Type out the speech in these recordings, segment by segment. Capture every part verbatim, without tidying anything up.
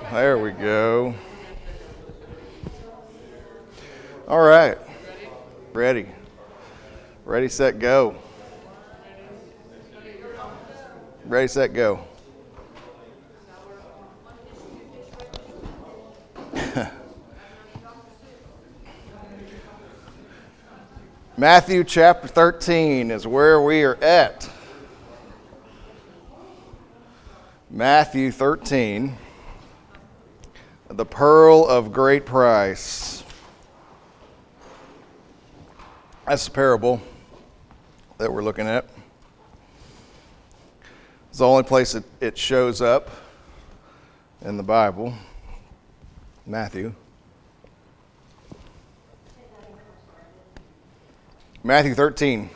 There we go. All right. Ready. Ready, set, go. Ready, set, go. Matthew chapter thirteen is where we are at. Matthew thirteen, the pearl of great price. That's the parable that we're looking at. It's the only place that it shows up in the Bible, Matthew. Matthew thirteen.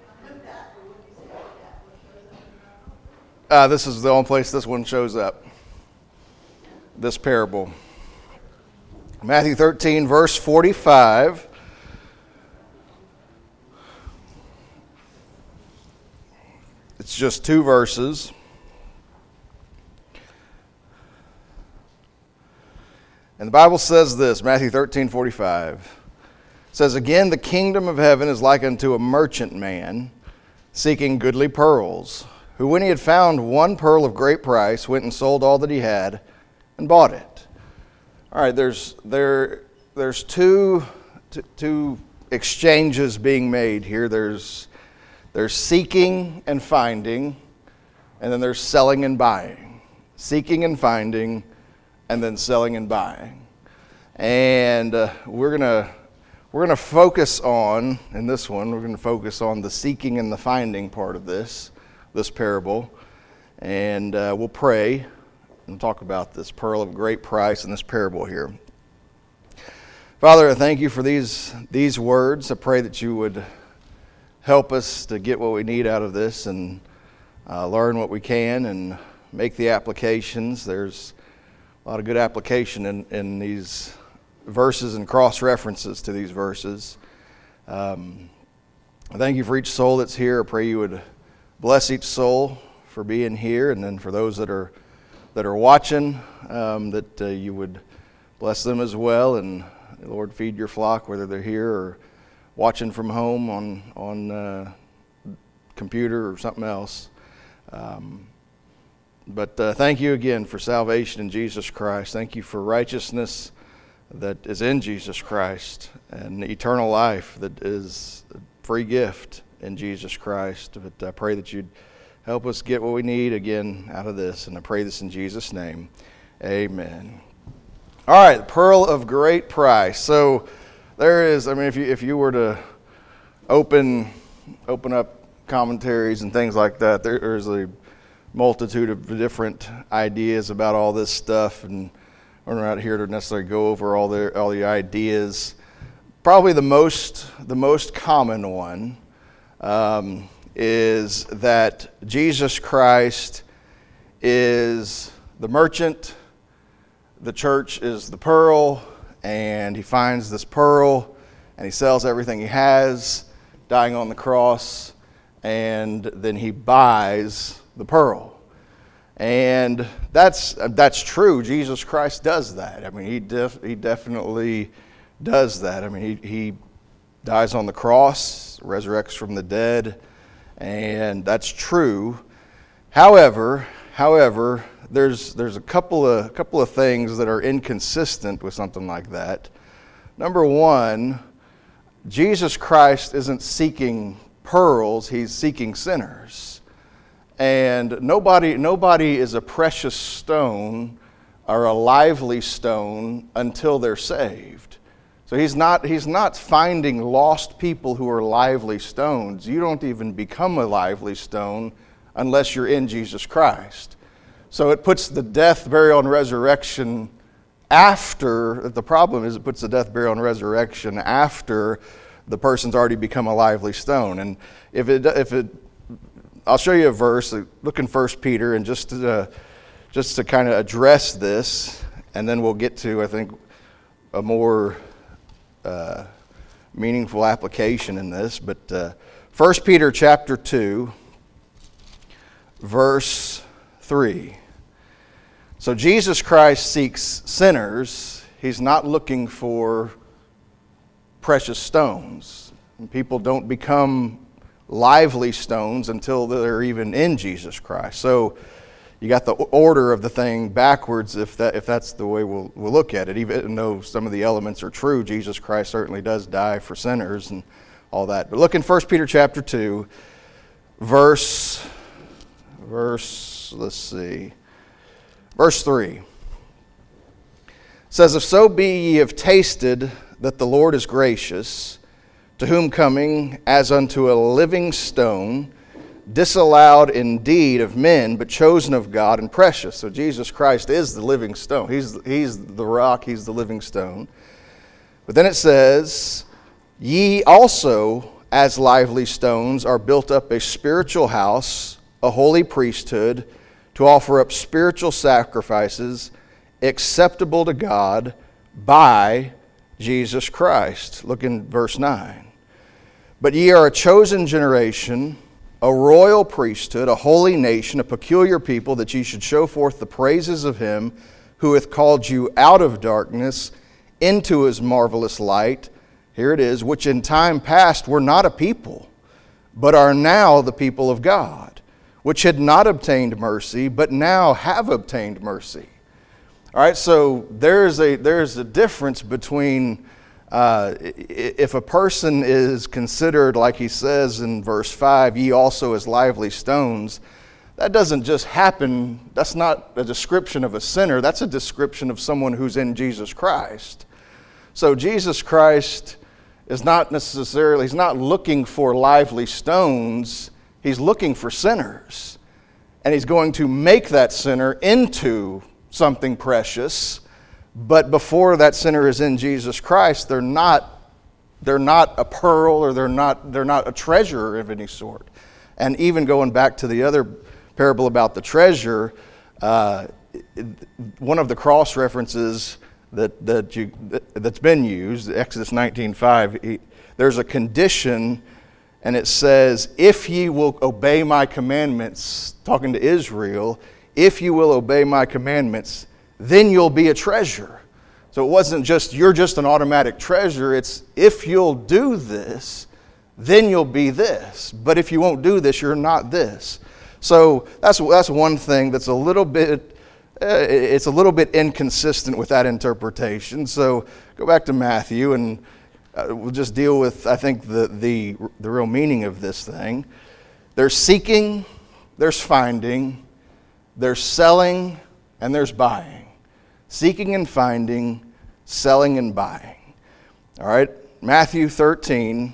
Uh, this is the only place this one shows up, this parable. Matthew thirteen, verse forty-five. It's just two verses. And the Bible says this, Matthew thirteen, forty-five. It says, "Again, the kingdom of heaven is like unto a merchant man seeking goodly pearls, who when he had found one pearl of great price, went and sold all that he had and bought it." All right, there's there there's two t- two exchanges being made here. There's there's seeking and finding, and then there's selling and buying. Seeking and finding, and then selling and buying. And uh, we're gonna we're gonna focus on in this one. We're gonna focus on the seeking and the finding part of this. this parable, and uh, we'll pray and talk about this pearl of great price in this parable here. Father, I thank you for these these words. I pray that you would help us to get what we need out of this and uh, learn what we can and make the applications. There's a lot of good application in, in these verses and cross-references to these verses. Um, I thank you for each soul that's here. I pray you would bless each soul for being here, and then for those that are that are watching, um, that uh, you would bless them as well. And Lord, feed your flock, whether they're here or watching from home on on uh, computer or something else. Um, but uh, thank you again for salvation in Jesus Christ. Thank you for righteousness that is in Jesus Christ and eternal life that is a free gift in Jesus Christ. But I pray that you'd help us get what we need again out of this, and I pray this in Jesus' name. Amen. All right, the pearl of great price. So there is, I mean, if you if you were to open open up commentaries and things like that, there, there's a multitude of different ideas about all this stuff, and we're not here to necessarily go over all the all the ideas. Probably the most the most common one Um, is that Jesus Christ is the merchant, the church is the pearl, and he finds this pearl, and he sells everything he has, dying on the cross, and then he buys the pearl. And that's that's true. Jesus Christ does that. I mean, he def, he definitely does that. I mean, he he dies on the cross, resurrects from the dead, and that's true. However, however, there's there's a couple of couple of things that are inconsistent with something like that. Number one, Jesus Christ isn't seeking pearls; he's seeking sinners, and nobody nobody is a precious stone or a lively stone until they're saved. So he's not he's not finding lost people who are lively stones. You don't even become a lively stone unless you're in Jesus Christ. So it puts the death, burial, and resurrection after, the problem is it puts the death, burial, and resurrection after the person's already become a lively stone. And if it, if it, I'll show you a verse, look in First Peter, and just to, uh, just to kind of address this, and then we'll get to, I think, a more uh, meaningful application in this. But uh, First Peter chapter two, verse three. So Jesus Christ seeks sinners. He's not looking for precious stones. And people don't become lively stones until they're even in Jesus Christ. So you got the order of the thing backwards if that if that's the way we'll, we'll look at it. Even though some of the elements are true, Jesus Christ certainly does die for sinners and all that. But look in First Peter chapter two, verse, verse, let's see, verse three. It says, "If so be ye have tasted that the Lord is gracious, to whom coming as unto a living stone, disallowed indeed of men, but chosen of God and precious." So Jesus Christ is the living stone. He's, he's the rock, he's the living stone. But then it says, "Ye also, as lively stones, are built up a spiritual house, a holy priesthood, to offer up spiritual sacrifices acceptable to God by Jesus Christ." Look in verse nine. "But ye are a chosen generation, a royal priesthood, a holy nation, a peculiar people, that ye should show forth the praises of him who hath called you out of darkness into his marvelous light." Here it is, "which in time past were not a people, but are now the people of God, which had not obtained mercy, but now have obtained mercy." All right, so there's a there's a difference between uh, if a person is considered, like he says in verse five, "Ye also as lively stones," that doesn't just happen. That's not a description of a sinner. That's a description of someone who's in Jesus Christ. So Jesus Christ is not necessarily, he's not looking for lively stones. He's looking for sinners. And he's going to make that sinner into something precious. But before that sinner is in Jesus Christ, they're not, they're not a pearl, or they're not, they're not a treasure of any sort. And even going back to the other parable about the treasure, uh, one of the cross references that that you that's been used, Exodus nineteen five, there's a condition, and it says, "If ye will obey my commandments," talking to Israel, "if you will obey my commandments, then you'll be a treasure." So it wasn't just, you're just an automatic treasure. It's, if you'll do this, then you'll be this. But if you won't do this, you're not this. So that's that's one thing that's a little bit, uh, it's a little bit inconsistent with that interpretation. So go back to Matthew, and uh, we'll just deal with, I think, the, the, the real meaning of this thing. There's seeking, there's finding, there's selling, and there's buying. Seeking and finding, selling and buying. All right, Matthew thirteen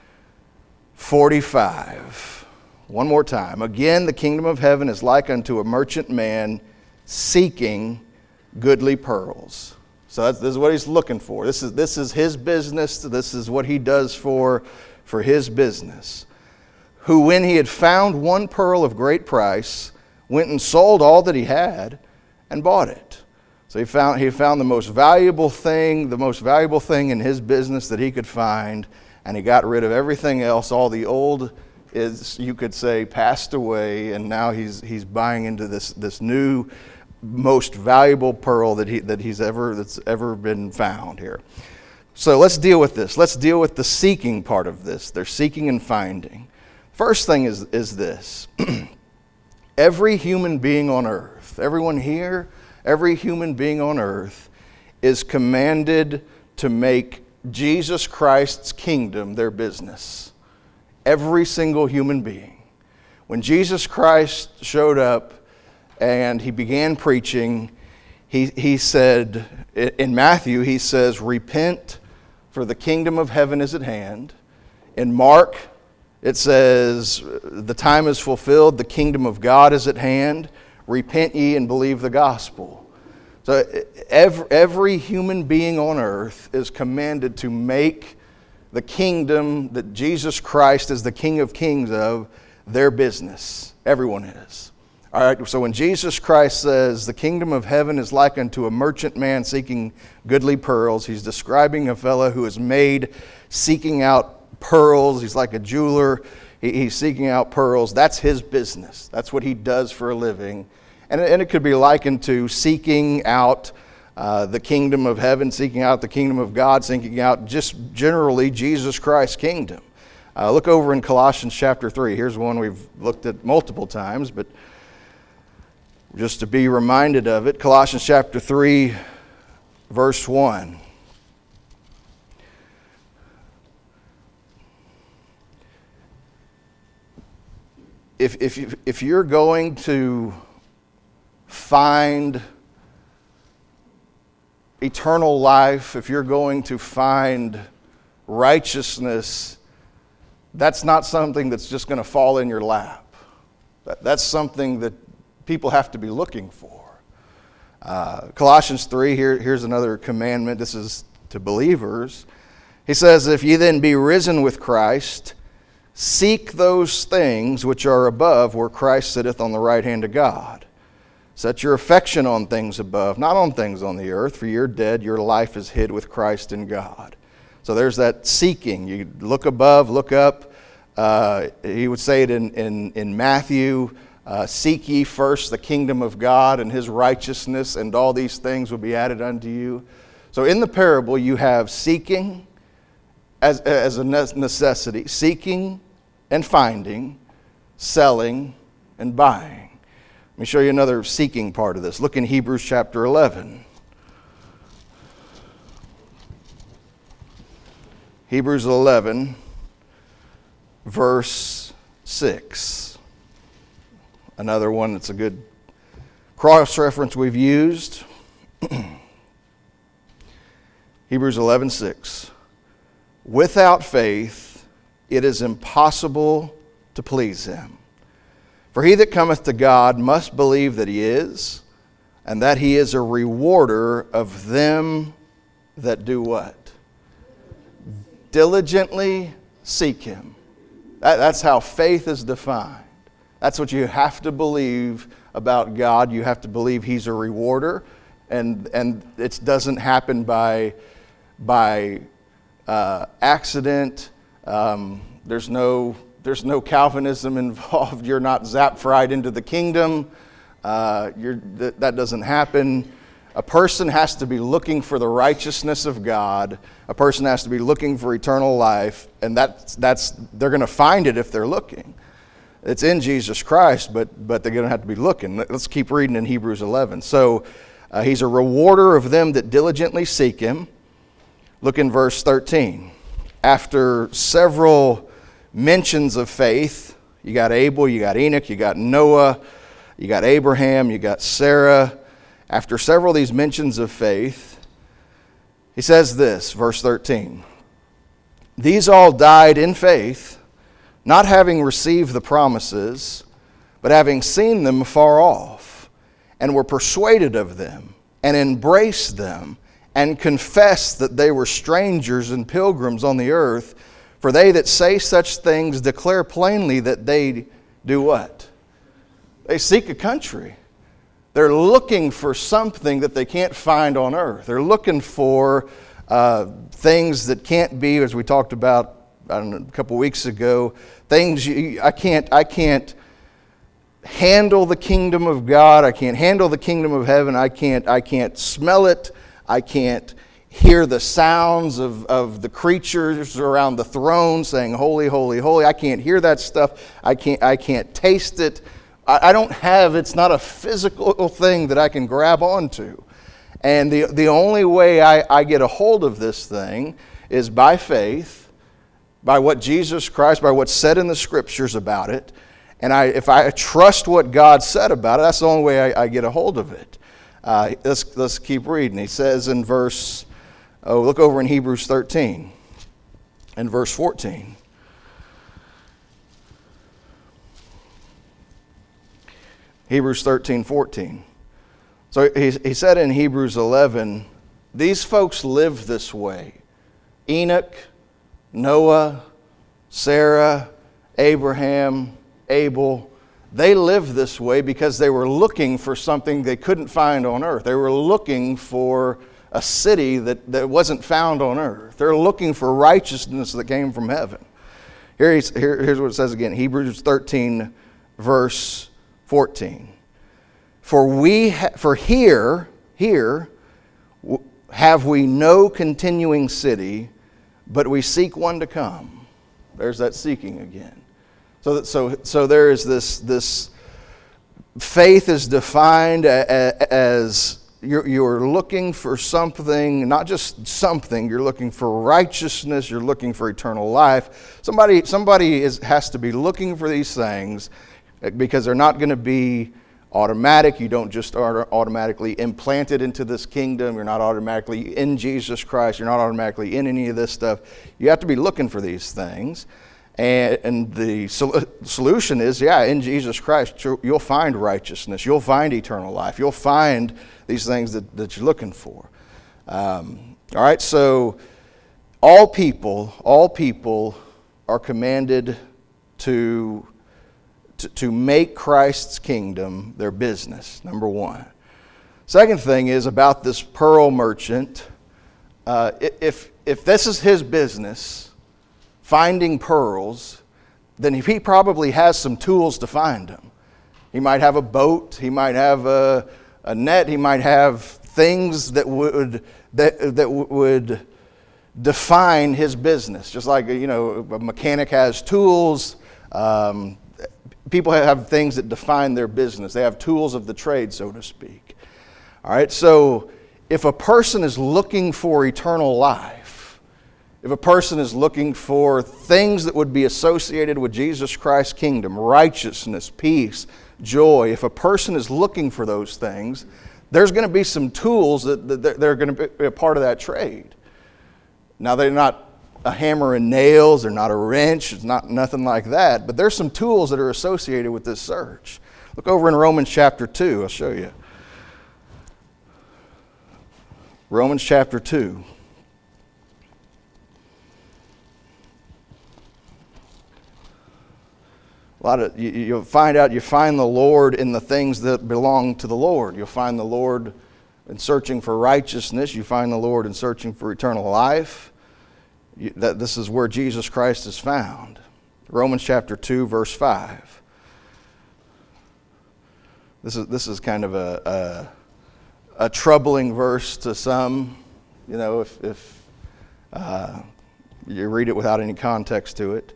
forty-five. One more time. "Again, the kingdom of heaven is like unto a merchant man seeking goodly pearls." So that's, this is what he's looking for. This is this is his business. This is what he does for, for his business. "Who, when he had found one pearl of great price, went and sold all that he had and bought it." So he found he found the most valuable thing, the most valuable thing in his business that he could find, and he got rid of everything else. All the old is, you could say, passed away, and now he's he's buying into this this new, most valuable pearl that he that he's ever that's ever been found here. So let's deal with this. Let's deal with the seeking part of this. They're seeking and finding. First thing is is this. Every human being on earth, everyone here, every human being on earth is commanded to make Jesus Christ's kingdom their business. Every single human being. When Jesus Christ showed up and he began preaching, he, he said, in Matthew, he says, "Repent, for the kingdom of heaven is at hand." In Mark, it says, "The time is fulfilled, the kingdom of God is at hand. Repent ye and believe the gospel." So every, every human being on earth is commanded to make the kingdom that Jesus Christ is the King of Kings of their business. Everyone is. All right, so when Jesus Christ says the kingdom of heaven is like unto a merchant man seeking goodly pearls, he's describing a fellow who is made seeking out pearls. He's like a jeweler. He, he's seeking out pearls. That's his business. That's what he does for a living. And, and it could be likened to seeking out uh, the kingdom of heaven, seeking out the kingdom of God, seeking out just generally Jesus Christ's kingdom. Uh, look over in Colossians chapter three. Here's one we've looked at multiple times, but just to be reminded of it. Colossians chapter three, verse one. If, if, you, if you're going to find eternal life, if you're going to find righteousness, that's not something that's just going to fall in your lap. That, that's something that people have to be looking for. Uh, Colossians three, here, here's another commandment. This is to believers. He says, if ye then be risen with Christ, seek those things which are above, where Christ sitteth on the right hand of God. Set your affection on things above, not on things on the earth, for you're dead, your life is hid with Christ in God. So there's that seeking. You look above, look up. Uh, he would say it in, in, in Matthew, uh, seek ye first the kingdom of God and his righteousness, and all these things will be added unto you. So in the parable, you have seeking as, as a necessity, seeking and finding, selling and buying. Let me show you another seeking part of this. Look in Hebrews chapter eleven. Hebrews eleven, verse six. Another one that's a good cross-reference we've used. Hebrews eleven six. Without faith, it is impossible to please him. For he that cometh to God must believe that he is, and that he is a rewarder of them that do what? Diligently seek him. That, that's how faith is defined. That's what you have to believe about God. You have to believe he's a rewarder, and, and it doesn't happen by, by uh, accident. Um, there's no... There's no Calvinism involved. You're not zapped right into the kingdom. Uh, you're, th- that doesn't happen. A person has to be looking for the righteousness of God. A person has to be looking for eternal life, and that's that's they're going to find it if they're looking. It's in Jesus Christ, but but they're going to have to be looking. Let's keep reading in Hebrews eleven. So uh, he's a rewarder of them that diligently seek him. Look in verse thirteen. After several mentions of faith, you got Abel, you got Enoch, you got Noah, you got Abraham, you got Sarah. After several of these mentions of faith, he says this, verse thirteen. These all died in faith, not having received the promises, but having seen them afar off, and were persuaded of them, and embraced them, and confessed that they were strangers and pilgrims on the earth. For they that say such things declare plainly that they do what? They seek a country. They're looking for something that they can't find on earth. They're looking for uh, things that can't be, as we talked about I don't know, a couple weeks ago, things you, I can't, I can't handle the kingdom of God. I can't handle the kingdom of heaven. I can't, I can't smell it. I can't hear the sounds of, of the creatures around the throne saying, holy, holy, holy. I can't hear that stuff. I can't, I can't taste it. I, I don't have, it's not a physical thing that I can grab onto. And the, the only way I, I get a hold of this thing is by faith, by what Jesus Christ, by what's said in the scriptures about it. And I, if I trust what God said about it, that's the only way I, I get a hold of it. Uh, let's, let's keep reading. He says in verse... Oh, look over in Hebrews thirteen and verse fourteen. Hebrews thirteen, fourteen. So he, he said in Hebrews eleven, these folks lived this way. Enoch, Noah, Sarah, Abraham, Abel, they lived this way because they were looking for something they couldn't find on earth. They were looking for a city that, that wasn't found on earth. They're looking for righteousness that came from heaven. Here he's, here, here's what it says again, Hebrews thirteen, verse fourteen. For we, ha- for here, here, w- have we no continuing city, but we seek one to come. There's that seeking again. So, that, so, so there is this, this faith is defined as you're, you're looking for something, not just something, you're looking for righteousness, you're looking for eternal life. Somebody, somebody is, has to be looking for these things because they're not going to be automatic. You don't just automatically implanted into this kingdom. You're not automatically in Jesus Christ. You're not automatically in any of this stuff. You have to be looking for these things. And, and the sol- solution is, yeah, in Jesus Christ, you'll find righteousness. You'll find eternal life. You'll find these things that, that you're looking for. Um, all right, so all people, all people are commanded to, to, to make Christ's kingdom their business, number one. Second thing is about this pearl merchant. Uh, if, if this is his business, finding pearls, then he probably has some tools to find them. He might have a boat, he might have a, a net, he might have things that would that that would define his business. Just like, you know, a mechanic has tools. Um, people have things that define their business. They have tools of the trade, so to speak. All right, so if a person is looking for eternal life, if a person is looking for things that would be associated with Jesus Christ's kingdom, righteousness, peace, joy, if a person is looking for those things, there's going to be some tools that, that they're going to be a part of that trade. Now, they're not a hammer and nails, they're not a wrench, it's not nothing like that, but there's some tools that are associated with this search. Look over in Romans chapter two, I'll show you. Romans chapter two. A lot of you, you'll find out you find the Lord in the things that belong to the Lord. You'll find the Lord in searching for righteousness. You find the Lord in searching for eternal life. You, that this is where Jesus Christ is found. Romans chapter two, verse five. This is this is kind of a a, a troubling verse to some. You know, if if uh, you read it without any context to it.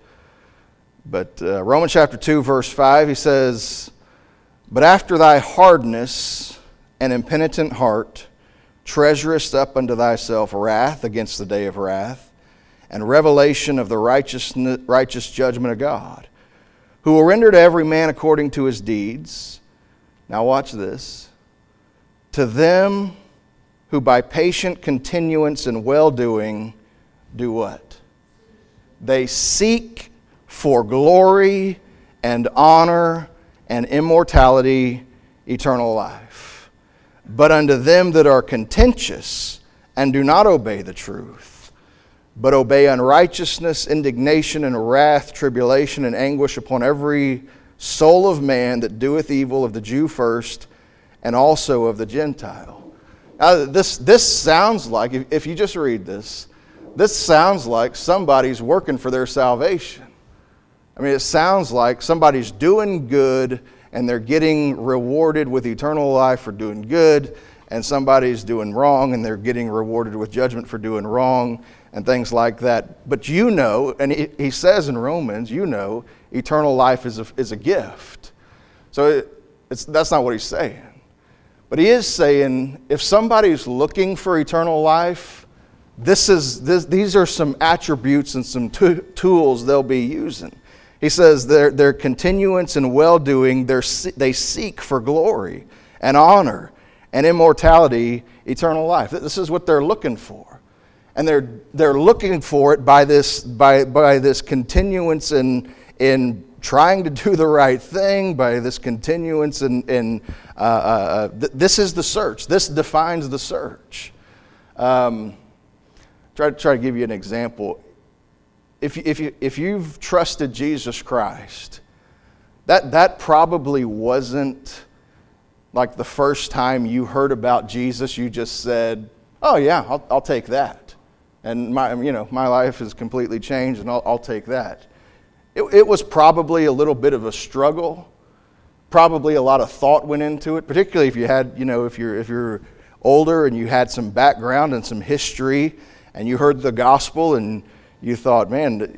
But uh, Romans chapter two, verse five, he says, "But after thy hardness and impenitent heart treasurest up unto thyself wrath against the day of wrath, and revelation of the righteous, righteous judgment of God, who will render to every man according to his deeds." Now watch this. "To them who by patient continuance and well-doing do what? They seek for glory and honor and immortality, eternal life. But unto them that are contentious and do not obey the truth, but obey unrighteousness, indignation, and wrath, tribulation, and anguish upon every soul of man that doeth evil, of the Jew first, and also of the Gentile." Now, this, this sounds like, if, if you just read this, this sounds like somebody's working for their salvation. I mean, it sounds like somebody's doing good and they're getting rewarded with eternal life for doing good, and somebody's doing wrong and they're getting rewarded with judgment for doing wrong, and things like that. But you know, and he, he says in Romans, you know, eternal life is a, is a gift. So it, it's, that's not what he's saying. But he is saying, if somebody's looking for eternal life, this is this, these are some attributes and some t- tools they'll be using. He says their, their continuance and well-doing, they seek for glory and honor and immortality, eternal life. This is what they're looking for. And they're they're looking for it by this by by this continuance in in trying to do the right thing, by this continuance in, in uh, uh, th- this is the search. This defines the search. Um, try, try to give you an example. If, if, you, if you've trusted Jesus Christ, that, that probably wasn't like the first time you heard about Jesus, you just said, "Oh yeah, I'll, I'll take that. And my, you know, my life is completely changed and I'll, I'll take that." It, it was probably a little bit of a struggle. probably a lot of thought went into it, particularly if you had, you know, if you're if you're older and you had some background and some history and you heard the gospel and you thought, man,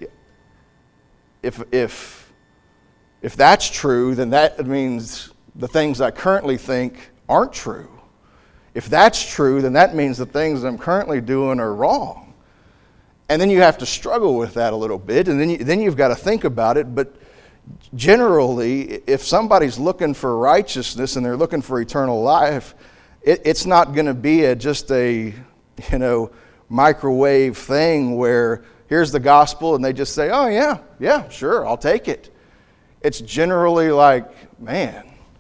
if if if that's true, then that means the things I currently think aren't true. If that's true, then that means the things I'm currently doing are wrong. And then you have to struggle with that a little bit, and then you, then you've got to think about it. But generally, if somebody's looking for righteousness and they're looking for eternal life, it, it's not going to be a, just a, you know, microwave thing where here's the gospel and they just say, oh yeah, yeah, sure, I'll take it. It's generally like, man,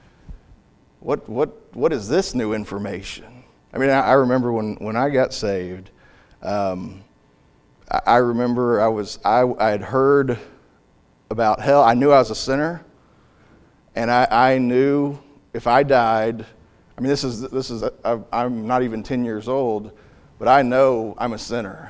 what what what is this new information? I mean, I, I remember when, when I got saved, um, I, I remember I was I I had heard about hell. I knew I was a sinner, and I, I knew if I died, I mean, this is this is I, I'm not even ten years old, but I know I'm a sinner,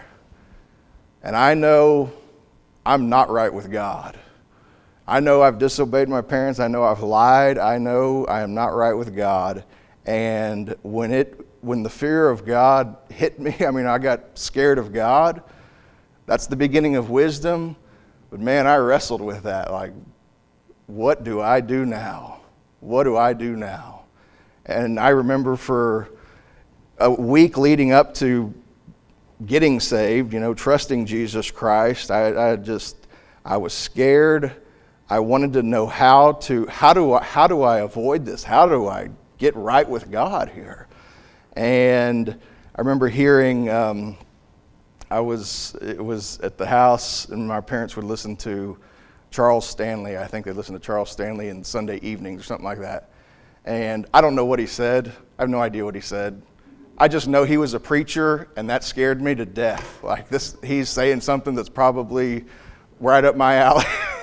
and I know I'm not right with God. I know I've disobeyed my parents. I know I've lied. I know I am not right with God. And when it when the fear of God hit me, I mean, I got scared of God. That's the beginning of wisdom. But man, I wrestled with that. Like, what do I do now? What do I do now? And I remember for a week leading up to getting saved, you know, trusting Jesus Christ, I, I just, I was scared. I wanted to know how to, how do I, how do I avoid this? How do I get right with God here? And I remember hearing, um, I was, it was at the house, and my parents would listen to Charles Stanley. I think they listened to Charles Stanley in Sunday evenings or something like that. And I don't know what he said. I have no idea what he said. I just know he was a preacher, and that scared me to death. Like, this, he's saying something that's probably right up my alley.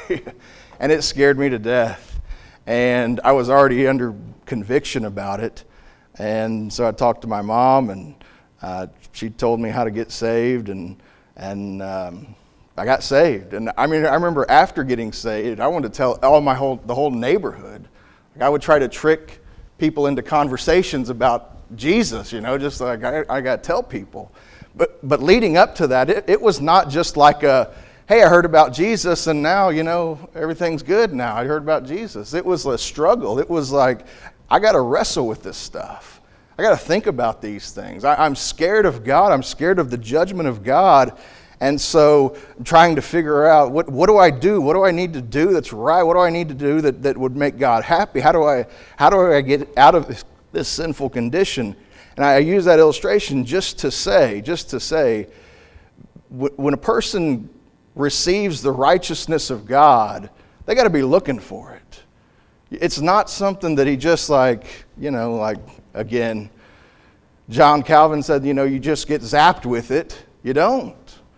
And it scared me to death. And I was already under conviction about it. And so I talked to my mom, and uh, she told me how to get saved, and and um, I got saved. And I mean, I remember after getting saved, I wanted to tell all my whole the whole neighborhood. Like, I would try to trick people into conversations about Jesus, you know, just like I, I got to tell people. But but leading up to that, it, it was not just like a, hey, I heard about Jesus and now, you know, everything's good now. I heard about Jesus. It was a struggle. It was like, I got to wrestle with this stuff. I got to think about these things. I, I'm scared of God. I'm scared of the judgment of God. And so I'm trying to figure out, what, what do I do? What do I need to do that's right? What do I need to do that, that would make God happy? How do I, how do I get out of this, this sinful condition? And I use that illustration just to say, just to say, when a person receives the righteousness of God, they got to be looking for it. It's not something that he just like, you know, like, again, John Calvin said, you know, you just get zapped with it. You don't.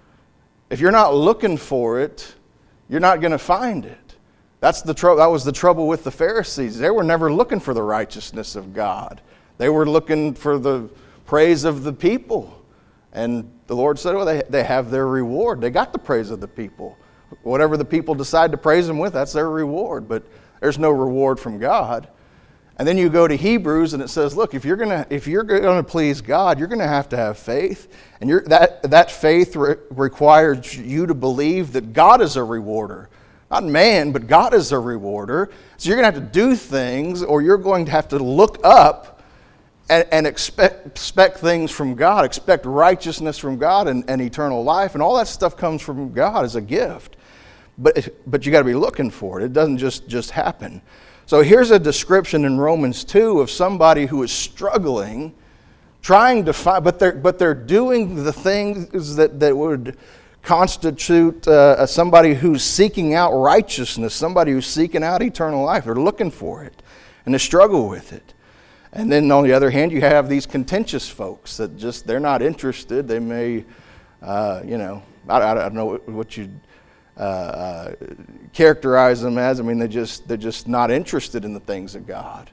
If you're not looking for it, you're not going to find it. That's the tr- That was the trouble with the Pharisees. They were never looking for the righteousness of God. They were looking for the praise of the people. And the Lord said, well, they, they have their reward. They got the praise of the people. Whatever the people decide to praise them with, that's their reward. But there's no reward from God. And then you go to Hebrews and it says, look, if you're gonna if you're gonna please God, you're gonna have to have faith, and you're, that that faith re- requires you to believe that God is a rewarder, not man, but God is a rewarder. So you're gonna have to do things, or you're going to have to look up and, and expect expect things from God, expect righteousness from God, and, and eternal life, and all that stuff comes from God as a gift. But but you got to be looking for it. It doesn't just just happen. So here's a description in Romans two of somebody who is struggling, trying to find, but they're but they're doing the things that, that would constitute uh, somebody who's seeking out righteousness, somebody who's seeking out eternal life. They're looking for it, and they struggle with it. And then on the other hand, you have these contentious folks that just, they're not interested. They may, uh, you know, I, I don't know what you Uh, uh, characterize them as. I mean, they just they're just not interested in the things of God.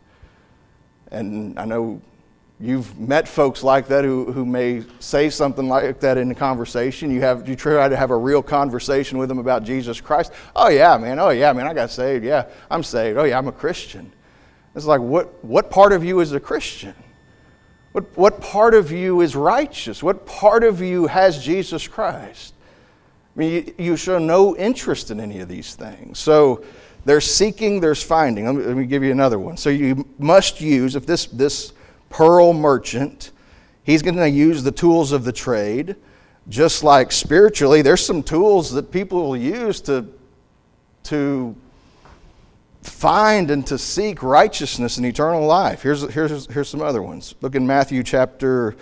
And I know you've met folks like that who, who may say something like that in a conversation. You have you try to have a real conversation with them about Jesus Christ. Oh yeah, man. Oh yeah, man. I got saved. Yeah, I'm saved. Oh yeah, I'm a Christian. It's like, what, what part of you is a Christian? What, what part of you is righteous? What part of you has Jesus Christ? I mean, you, you show no interest in any of these things. So there's seeking, there's finding. Let me, let me give you another one. So you must use, if this, this pearl merchant, he's going to use the tools of the trade, just like spiritually, there's some tools that people will use to, to find and to seek righteousness and eternal life. Here's, here's, here's some other ones. Look in Matthew chapter,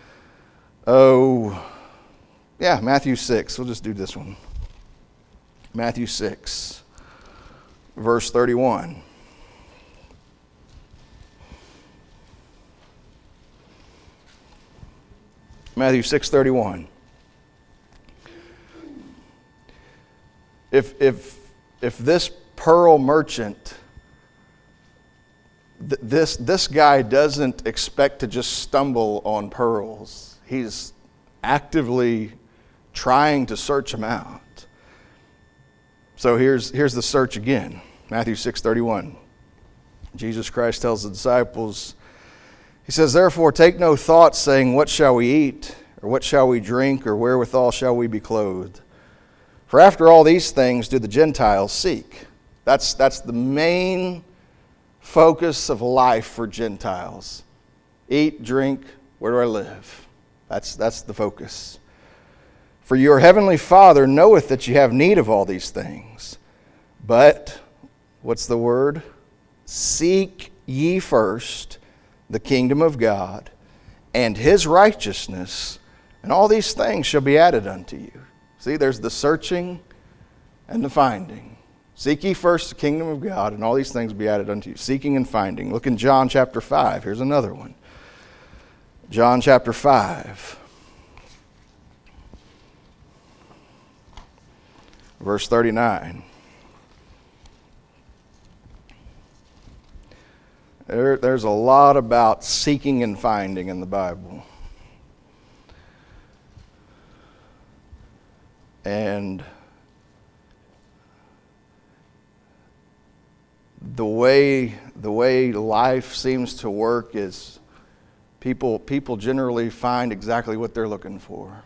oh, yeah, Matthew six. We'll just do this one. Matthew six, verse thirty-one. Matthew six thirty-one. If if if this pearl merchant, th- this this guy doesn't expect to just stumble on pearls. He's actively trying to search them out. So here's here's the search again. Matthew six thirty-one. Jesus Christ tells the disciples, he says, "Therefore take no thought, saying, what shall we eat? Or what shall we drink? Or wherewithal shall we be clothed? For after all these things do the Gentiles seek." That's, that's the main focus of life for Gentiles. Eat, drink, where do I live? That's, that's the focus. "For your heavenly Father knoweth that you have need of all these things. But," what's the word? "Seek ye first the kingdom of God and his righteousness, and all these things shall be added unto you." See, there's the searching and the finding. Seek ye first the kingdom of God, and all these things will be added unto you. Seeking and finding. Look in John chapter five. Here's another one. John chapter five. Verse thirty-nine. There, there's a lot about seeking and finding in the Bible. And the way the way life seems to work is people people generally find exactly what they're looking for.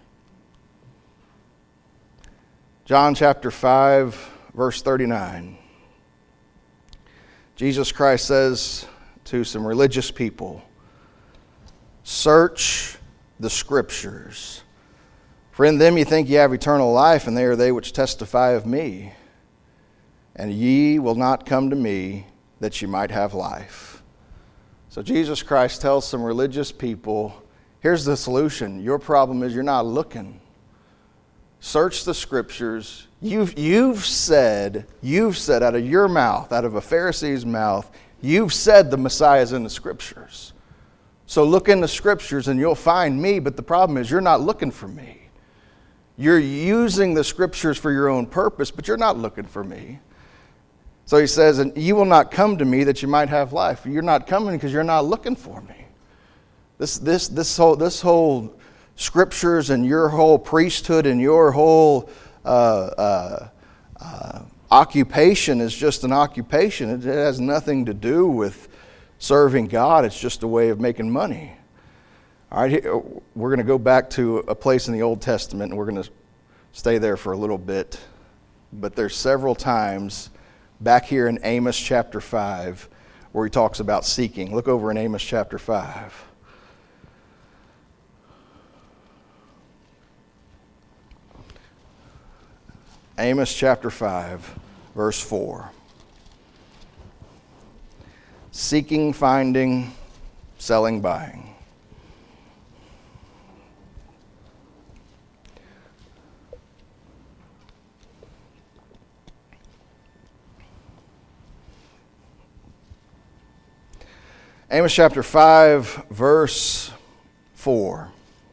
John chapter five, verse thirty-nine. Jesus Christ says to some religious people, "Search the Scriptures, for in them ye think ye have eternal life, and they are they which testify of me. And ye will not come to me that ye might have life." So Jesus Christ tells some religious people, here's the solution. Your problem is you're not looking. Search the Scriptures. You've, you've said, you've said out of your mouth, out of a Pharisee's mouth, you've said the Messiah is in the Scriptures. So look in the Scriptures and you'll find me, but the problem is you're not looking for me. You're using the Scriptures for your own purpose, but you're not looking for me. So he says, "And you will not come to me that you might have life." You're not coming because you're not looking for me. This, this, this whole, this whole Scriptures and your whole priesthood and your whole uh, uh, uh, occupation is just an occupation. It has nothing to do with serving God. It's just a way of making money. All right, we're going to go back to a place in the Old Testament, and we're going to stay there for a little bit. But there's several times back here in Amos chapter five where he talks about seeking. Look over in Amos chapter five. Amos chapter five, verse four. Seeking, finding, selling, buying. Amos chapter five, verse four.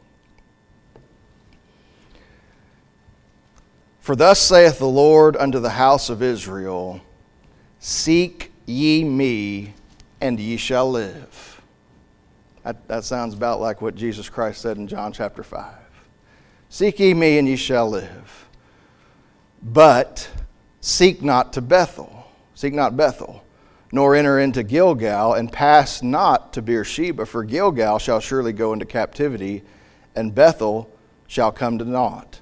"For thus saith the Lord unto the house of Israel, Seek ye me, and ye shall live." That, that sounds about like what Jesus Christ said in John chapter five. "Seek ye me, and ye shall live. But seek not to Bethel." Seek not Bethel. nor enter into Gilgal, and pass not to Beersheba, for Gilgal shall surely go into captivity, and Bethel shall come to naught.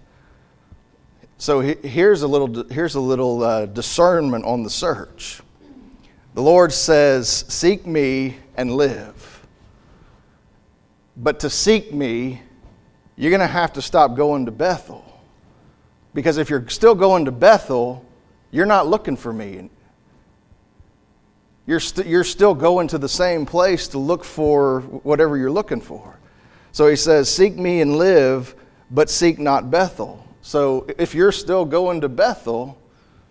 So here's a little here's a little uh, discernment on the search. The Lord says, "Seek me and live." But to seek me, you're going to have to stop going to Bethel, because if you're still going to Bethel, you're not looking for me. You're, st- you're still going to the same place to look for whatever you're looking for. So he says, seek me and live, but seek not Bethel. So if you're still going to Bethel,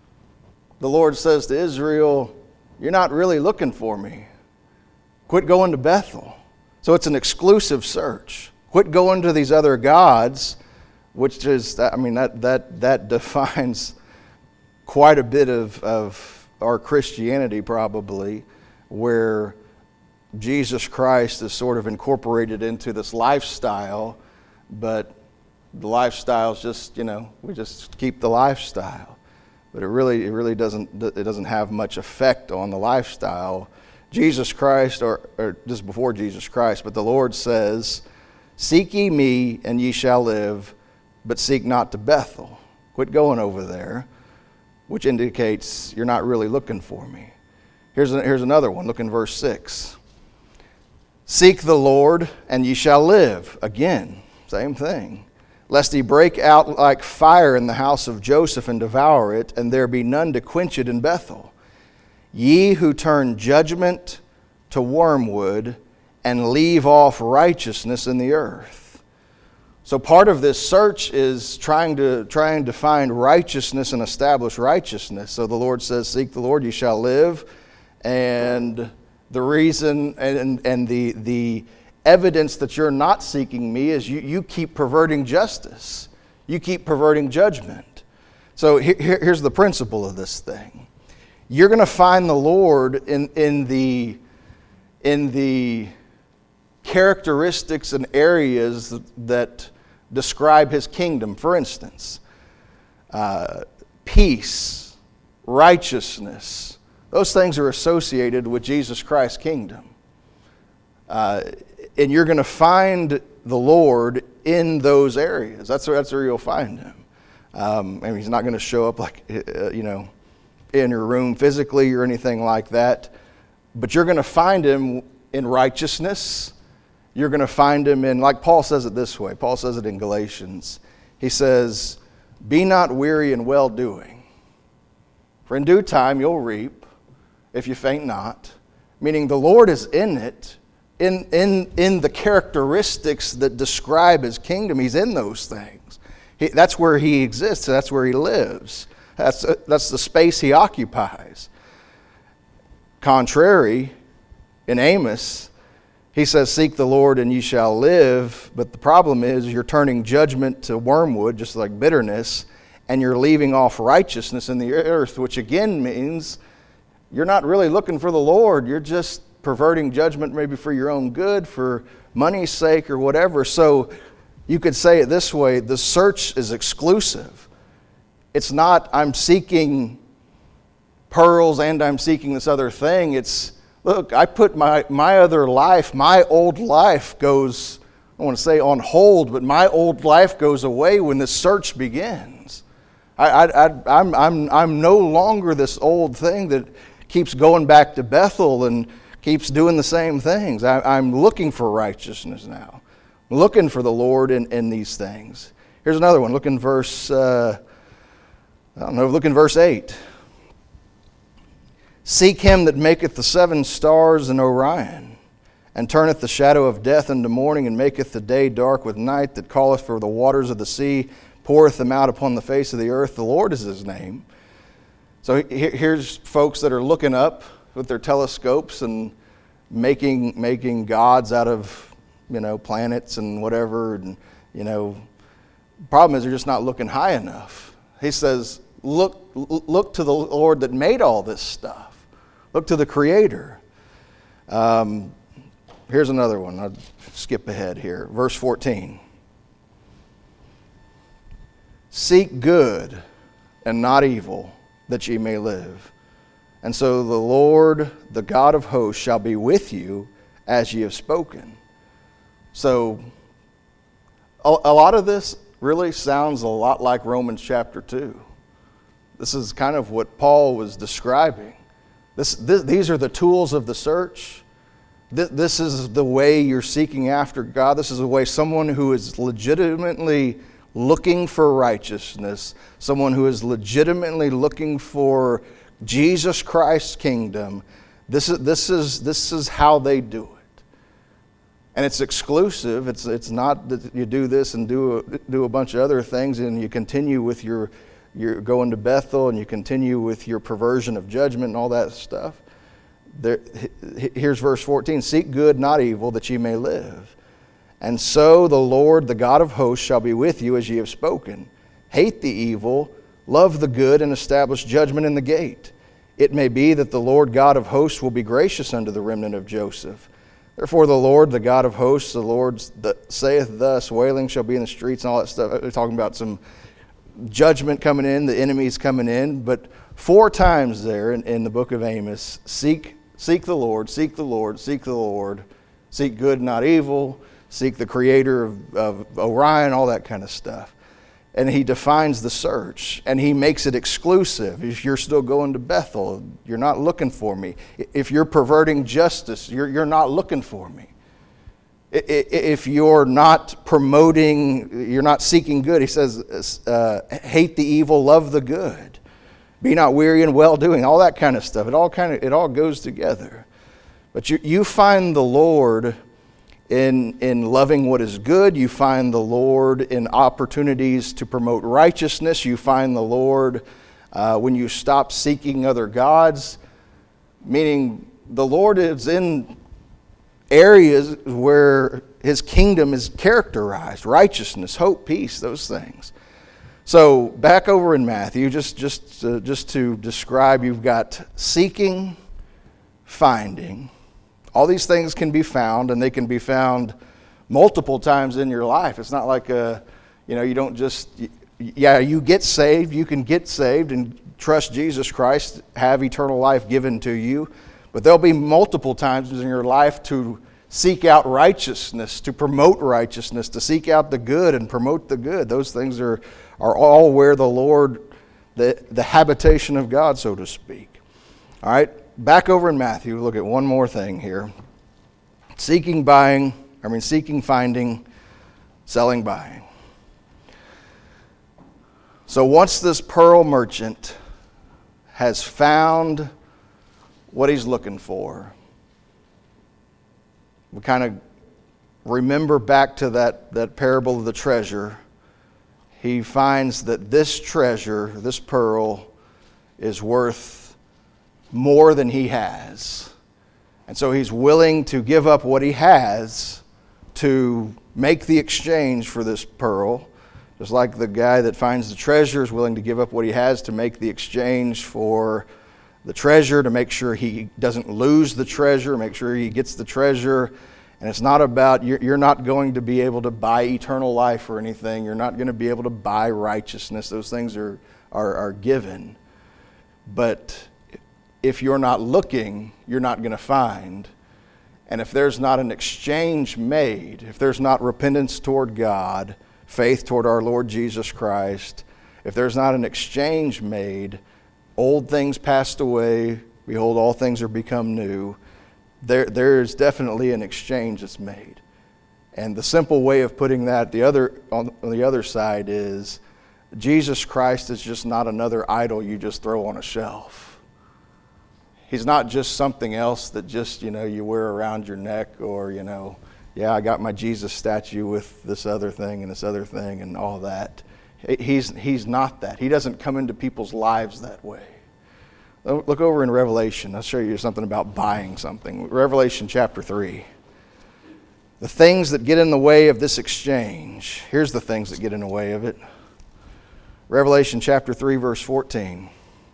the Lord says to Israel, you're not really looking for me. Quit going to Bethel. So it's an exclusive search. Quit going to these other gods, which is, I mean, that that that defines quite a bit of, of our Christianity probably, where Jesus Christ is sort of incorporated into this lifestyle, but the lifestyle is just, you know, we just keep the lifestyle. But it really it really doesn't it doesn't have much effect on the lifestyle. Jesus Christ, or, or just before Jesus Christ, but the Lord says, seek ye me and ye shall live, but seek not to Bethel. Quit going over there, which indicates you're not really looking for me. Here's, a, here's another one. Look in verse six. Seek the Lord, and ye shall live. Again, same thing. Lest he break out like fire in the house of Joseph and devour it, and there be none to quench it in Bethel. Ye who turn judgment to wormwood, and leave off righteousness in the earth. So part of this search is trying to trying to find righteousness and establish righteousness. So the Lord says, seek the Lord, you shall live. And the reason and, and the the evidence that you're not seeking me is you, you keep perverting justice. You keep perverting judgment. So here, here's the principle of this thing. You're going to find the Lord in, in the in the characteristics and areas that describe his kingdom. For instance, uh, peace, righteousness, those things are associated with Jesus Christ's kingdom. Uh, and you're going to find the Lord in those areas. That's where, that's where you'll find him. Um, I mean, he's not going to show up like, uh, you know, in your room physically or anything like that. But you're going to find him in righteousness. You're going to find him in, like Paul says it this way. Paul says it in Galatians. He says, be not weary in well-doing, for in due time you'll reap if you faint not. Meaning the Lord is in it, in, in, in the characteristics that describe his kingdom. He's in those things. He, that's where he exists. That's where he lives. That's, that's the space he occupies. Contrary, in Amos, he says, seek the Lord and ye shall live. But the problem is you're turning judgment to wormwood, just like bitterness, and you're leaving off righteousness in the earth, which again means you're not really looking for the Lord. You're just perverting judgment maybe for your own good, for money's sake or whatever. So you could say it this way, the search is exclusive. It's not I'm seeking pearls and I'm seeking this other thing. It's, look, I put my, my other life, my old life goes, I don't want to say on hold, but my old life goes away when this search begins. I, I, I, I'm, I'm, I'm no longer this old thing that keeps going back to Bethel and keeps doing the same things. I, I'm looking for righteousness now. I'm looking for the Lord in, in these things. Here's another one. Look in verse, uh, I don't know, look in verse eight. Seek him that maketh the seven stars in Orion, and turneth the shadow of death into morning, and maketh the day dark with night, that calleth for the waters of the sea, poureth them out upon the face of the earth. The Lord is his name. So here's folks that are looking up with their telescopes and making making gods out of, you know, planets and whatever. And, you know, problem is they're just not looking high enough. He says, look, look to the Lord that made all this stuff. Look to the Creator. Um, here's another one. I'll skip ahead here. Verse fourteen. Seek good and not evil, that ye may live. And so the Lord, the God of hosts, shall be with you as ye have spoken. So a, a lot of this really sounds a lot like Romans chapter two. This is kind of what Paul was describing. This, this, these are the tools of the search. This, this is the way you're seeking after God. This is the way someone who is legitimately looking for righteousness, someone who is legitimately looking for Jesus Christ's kingdom, this is, this is, this is how they do it. And it's exclusive. It's, it's not that you do this and do a, do a bunch of other things and you continue with your, your going to Bethel and you continue with your perversion of judgment and all that stuff. There, here's verse fourteen. Seek good, not evil, that ye may live. And so the Lord, the God of hosts, shall be with you as ye have spoken. Hate the evil, love the good, and establish judgment in the gate. It may be that the Lord God of hosts will be gracious unto the remnant of Joseph. Therefore the Lord, the God of hosts, the Lord that saith thus, wailing shall be in the streets and all that stuff. They're talking about some judgment coming in, the enemies coming in. But four times there in, in the book of Amos, seek, seek the Lord, seek the Lord, seek the Lord, seek good, not evil, seek the creator of, of Orion, all that kind of stuff. And he defines the search, and he makes it exclusive. If you're still going to Bethel, you're not looking for me. If you're perverting justice, you're, you're not looking for me. If you're not promoting, you're not seeking good, he says, uh, hate the evil, love the good. Be not weary in well-doing, all that kind of stuff. It all kind of, it all goes together. But you, you find the Lord In, in loving what is good. You find the Lord in opportunities to promote righteousness. You find the Lord uh, when you stop seeking other gods, meaning the Lord is in areas where His kingdom is characterized, righteousness, hope, peace, those things. So back over in Matthew, just, just, uh, just to describe, you've got seeking, finding. All these things can be found, and they can be found multiple times in your life. It's not like, a, you know, you don't just, yeah, you get saved. You can get saved and trust Jesus Christ, have eternal life given to you. But there'll be multiple times in your life to seek out righteousness, to promote righteousness, to seek out the good and promote the good. Those things are, are all where the Lord, the, the habitation of God, so to speak. All right. Back over in Matthew, look at one more thing here. Seeking, buying, I mean seeking, finding, selling, buying. So once this pearl merchant has found what he's looking for, we kind of remember back to that, that parable of the treasure. He finds that this treasure, this pearl, is worth more than he has. And so he's willing to give up what he has to make the exchange for this pearl. Just like the guy that finds the treasure is willing to give up what he has to make the exchange for the treasure, to make sure he doesn't lose the treasure, make sure he gets the treasure. And it's not about, you're, you're not going to be able to buy eternal life or anything. You're not going to be able to buy righteousness. Those things are, are, are given. But if you're not looking, you're not going to find. And if there's not an exchange made, if there's not repentance toward God, faith toward our Lord Jesus Christ, if there's not an exchange made, old things passed away, behold, all things are become new, there, there is definitely an exchange that's made. And the simple way of putting that the other, on, on the other side is Jesus Christ is just not another idol you just throw on a shelf. He's not just something else that just, you know, you wear around your neck or, you know, yeah, I got my Jesus statue with this other thing and this other thing and all that. He's, he's not that. He doesn't come into people's lives that way. Look over in Revelation. I'll show you something about buying something. Revelation chapter three. The things that get in the way of this exchange. Here's the things that get in the way of it. Revelation chapter three, verse fourteen.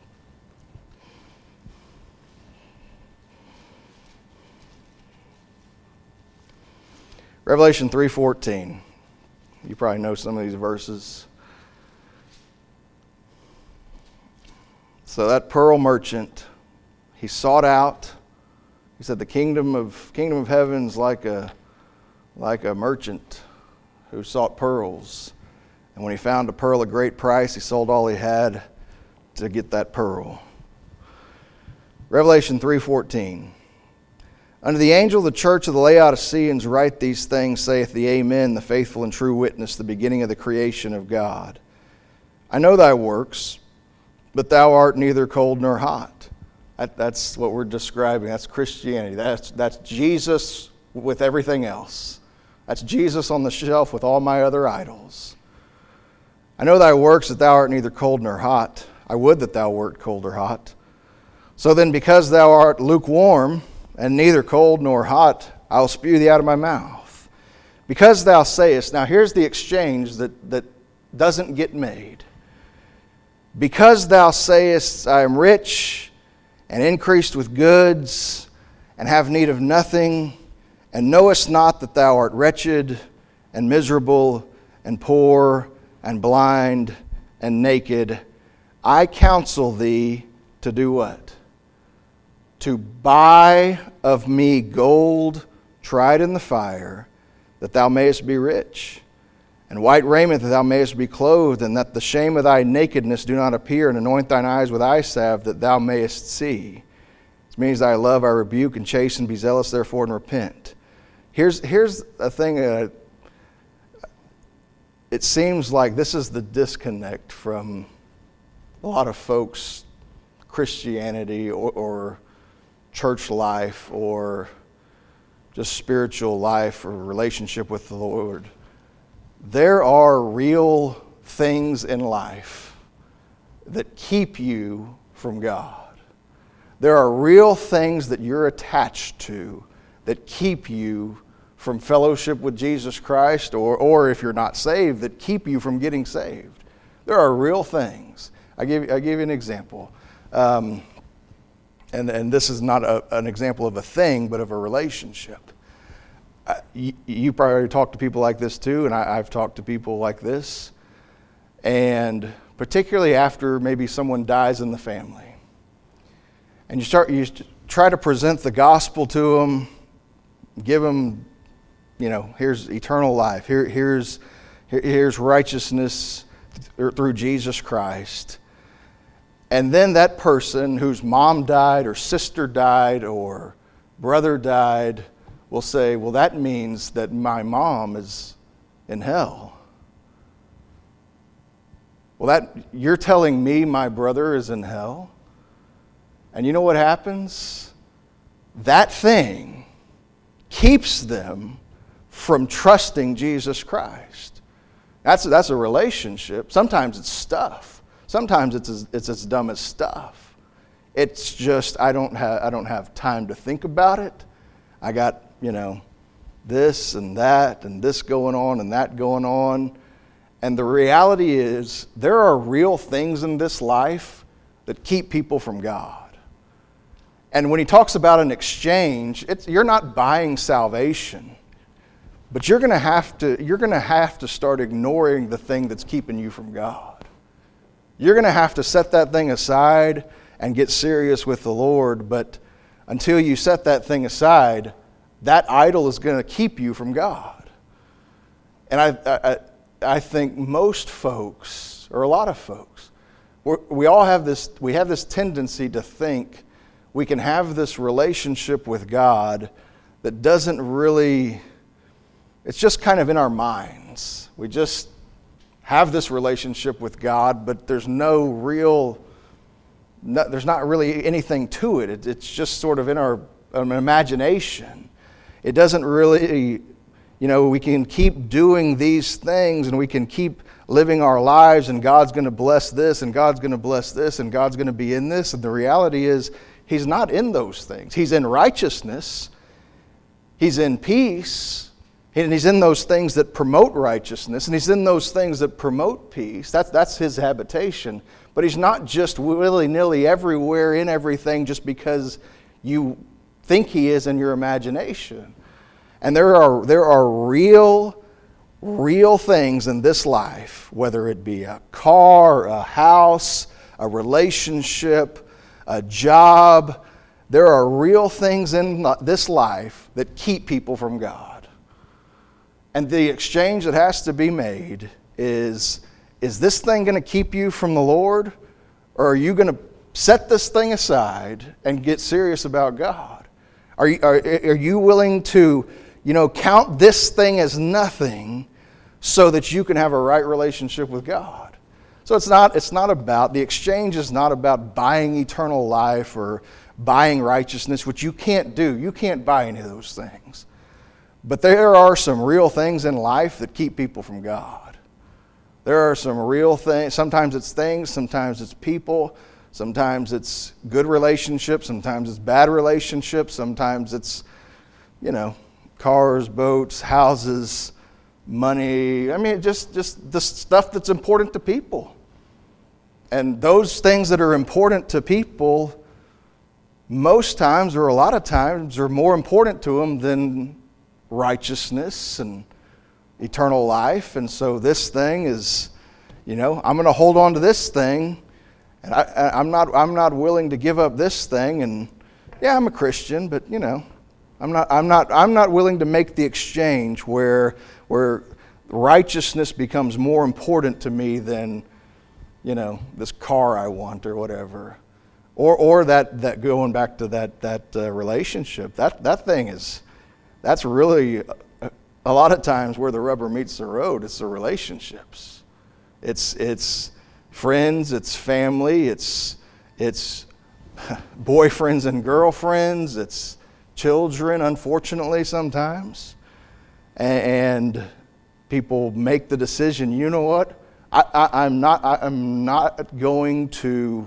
Revelation three fourteen. You probably know some of these verses. So that pearl merchant He sought out. He said the kingdom of kingdom of heaven is like a like a merchant who sought pearls. And when he found a pearl of great price, he sold all he had to get that pearl. Revelation three fourteen. Unto the angel of the church of the Laodiceans write these things, saith the Amen, the faithful and true witness, the beginning of the creation of God. I know thy works, but thou art neither cold nor hot. That, that's what we're describing. That's Christianity. That's, that's Jesus with everything else. That's Jesus on the shelf with all my other idols. I know thy works, that thou art neither cold nor hot. I would that thou wert cold or hot. So then, because thou art lukewarm, and neither cold nor hot, I will spew thee out of my mouth. Because thou sayest, now here's the exchange that, that doesn't get made. Because thou sayest, I am rich, and increased with goods, and have need of nothing, and knowest not that thou art wretched, and miserable, and poor, and blind, and naked, I counsel thee to do what? To buy of me gold tried in the fire, that thou mayest be rich, and white raiment that thou mayest be clothed, and that the shame of thy nakedness do not appear, and anoint thine eyes with eye salve, that thou mayest see. This means thy love I rebuke and chasten, be zealous therefore and repent. Here's, here's a thing, uh, it seems like this is the disconnect from a lot of folks' Christianity or, or church life or just spiritual life or relationship with the Lord. There are real things in life that keep you from God. There are real things that you're attached to that keep you from fellowship with Jesus Christ, or, or if you're not saved, that keep you from getting saved. There are real things. I give, I give you an example. Um, And, and this is not a, an example of a thing, but of a relationship. Uh, you, you probably talk to people like this too, and I, I've talked to people like this. And particularly after maybe someone dies in the family. And you start, you try to present the gospel to them, give them, you know, here's eternal life, Here, here's, here, here's righteousness through Jesus Christ. And then that person whose mom died or sister died or brother died will say, well, that means that my mom is in hell. Well, that you're telling me my brother is in hell? And you know what happens? That thing keeps them from trusting Jesus Christ. That's, that's a relationship. Sometimes it's stuff. Sometimes it's as, it's as dumb as stuff. It's just I don't have I don't have time to think about it. I got, you know, this and that and this going on and that going on. And the reality is there are real things in this life that keep people from God. And when he talks about an exchange, it's, you're not buying salvation, but you're going to have to you're going to have to start ignoring the thing that's keeping you from God. You're going to have to set that thing aside and get serious with the Lord, but until you set that thing aside, that idol is going to keep you from God. And I, I, I think most folks, or a lot of folks, we're, we all have this, we have this tendency to think we can have this relationship with God that doesn't really, it's just kind of in our minds. We just have this relationship with God, but there's no real, no, there's not really anything to it. it. It's just sort of in our um, imagination. It doesn't really, you know, we can keep doing these things and we can keep living our lives and God's going to bless this and God's going to bless this and God's going to be in this. And the reality is He's not in those things. He's in righteousness. He's in peace. And He's in those things that promote righteousness, and He's in those things that promote peace. That's, that's His habitation. But He's not just willy-nilly everywhere in everything just because you think He is in your imagination. And there are, there are real, real things in this life, whether it be a car, a house, a relationship, a job, there are real things in this life that keep people from God. And the exchange that has to be made is, is this thing going to keep you from the Lord? Or are you going to set this thing aside and get serious about God? Are you, are, are you willing to, you know, count this thing as nothing so that you can have a right relationship with God? So it's not, it's not about, the exchange is not about buying eternal life or buying righteousness, which you can't do. You can't buy any of those things. But there are some real things in life that keep people from God. There are some real things. Sometimes it's things, sometimes it's people, sometimes it's good relationships, sometimes it's bad relationships, sometimes it's, you know, cars, boats, houses, money. I mean, just, just the stuff that's important to people. And those things that are important to people, most times or a lot of times, are more important to them than righteousness and eternal life. And so this thing is, you know, I'm going to hold on to this thing, and I, I'm not I'm not willing to give up this thing. And yeah, I'm a Christian, but you know, I'm not I'm not I'm not willing to make the exchange where where righteousness becomes more important to me than, you know, this car I want or whatever. Or or that, that going back to that that uh, relationship, that that thing is, that's really a, a lot of times where the rubber meets the road. It's the relationships. It's it's friends, it's family, it's it's boyfriends and girlfriends, it's children, unfortunately sometimes. And, and people make the decision, you know what? I, I, I'm not I, I'm not going to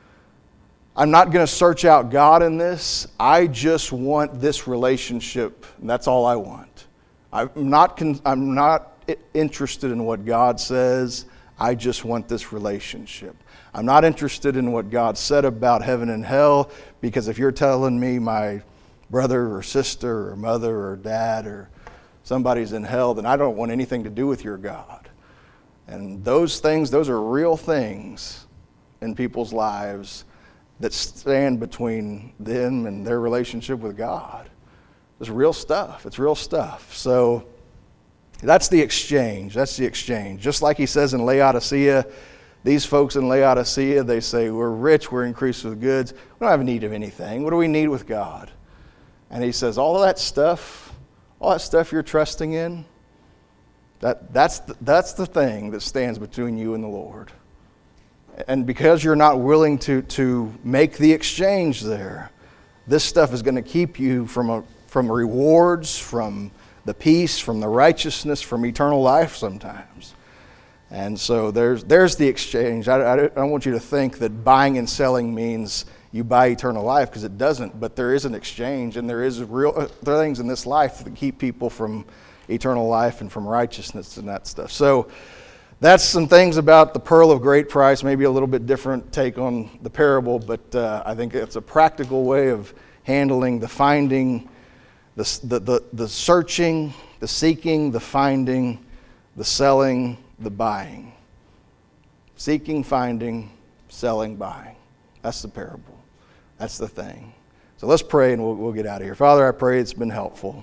I'm not going to search out God in this. I just want this relationship, and that's all I want. I'm not, I'm not interested in what God says. I just want this relationship. I'm not interested in what God said about heaven and hell, because if you're telling me my brother or sister or mother or dad or somebody's in hell, then I don't want anything to do with your God. And those things, those are real things in people's lives that stand between them and their relationship with God. It's real stuff. It's real stuff. So that's the exchange. That's the exchange. Just like he says in Laodicea, these folks in Laodicea, they say, we're rich, we're increased with goods. We don't have need of anything. What do we need with God? And he says, all of that stuff, all that stuff you're trusting in, that, that's, the, that's the thing that stands between you and the Lord. And because you're not willing to, to make the exchange there, this stuff is going to keep you from a, from rewards, from the peace, from the righteousness, from eternal life sometimes. And so there's there's the exchange. I, I, I don't want you to think that buying and selling means you buy eternal life, because it doesn't. But there is an exchange, and there is real uh, there are things in this life that keep people from eternal life and from righteousness and that stuff. So that's some things about the pearl of great price, maybe a little bit different take on the parable, but uh, I think it's a practical way of handling the finding, the, the, the, the searching, the seeking, the finding, the selling, the buying. Seeking, finding, selling, buying. That's the parable. That's the thing. So let's pray and we'll, we'll get out of here. Father, I pray it's been helpful.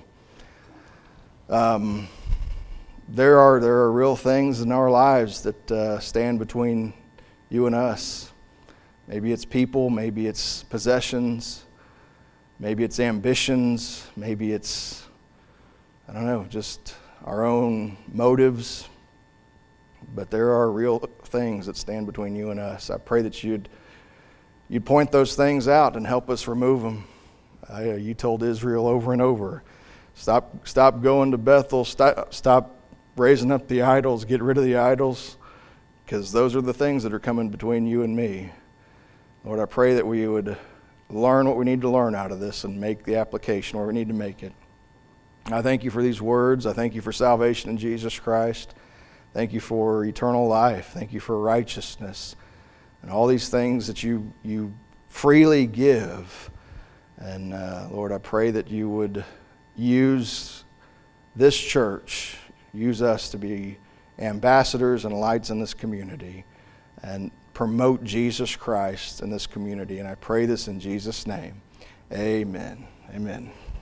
Um... There are there are real things in our lives that uh, stand between you and us. Maybe it's people, maybe it's possessions, maybe it's ambitions, maybe it's, I don't know, just our own motives. But there are real things that stand between you and us. I pray that you'd you'd point those things out and help us remove them. Uh, you told Israel over and over, stop stop going to Bethel, stop stop. raising up the idols, get rid of the idols, because those are the things that are coming between you and me. Lord, I pray that we would learn what we need to learn out of this and make the application where we need to make it. I thank you for these words. I thank you for salvation in Jesus Christ. Thank you for eternal life. Thank you for righteousness and all these things that you you freely give. And uh, Lord, I pray that you would use this church, use us to be ambassadors and lights in this community and promote Jesus Christ in this community. And I pray this in Jesus' name. Amen. Amen.